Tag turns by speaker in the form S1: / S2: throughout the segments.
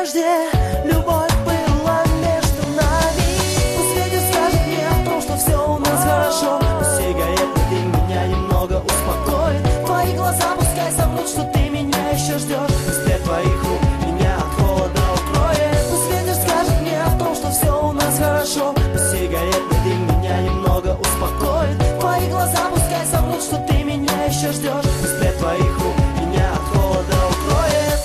S1: прежде любовь была между нами. Пусть ветер скажет мне о том, что все у нас хорошо. Пусть сигаретный дым меня немного успокоит. Твои глаза пускай соврут, что ты меня еще ждешь. Пусть для твоих рук меня от холода укроет. Пусть ветер скажет мне о том, что все у нас хорошо. Пусть сигаретный дым меня немного успокоит. Твои глаза пускай соврут, что ты меня еще ждешь. Пусть для твоих рук меня от холода укроет.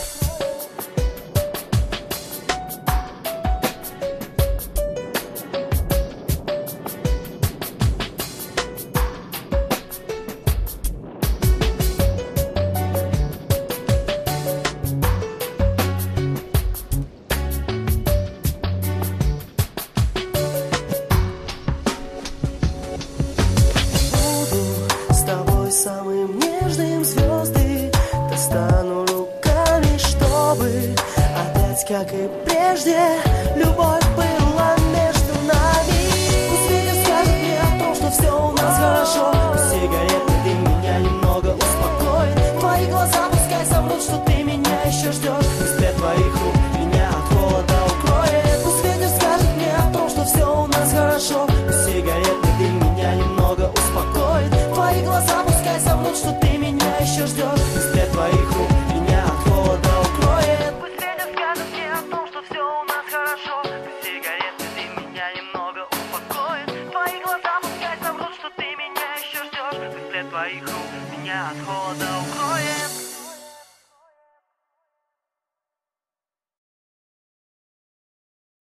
S1: Самым нежным звезды достану руками, чтобы опять, как и прежде, любовь была между нами. Пусть ветер скажет мне о том, что все у нас хорошо. Пусть сигаретный дым меня немного успокоит. Твои глаза пускай соврут, что ты меня еще ждешь. Пусть для твоих рук меня от холода укроет. Пусть ветер скажет мне о том, что все у нас хорошо. Пусть сигаретный дым меня немного успокоит. Твои глаза пускай соврут, что ты меня еще ждешь. Пусть для твоих рук меня от холода укроет. Пусть ветер скажет мне о том, что все у нас хорошо. Пусть сигаретный дым меня немного успокоит. Твои глаза пускай соврут, что ты меня еще ждешь. Пусть для твоих рук меня от холода укроет.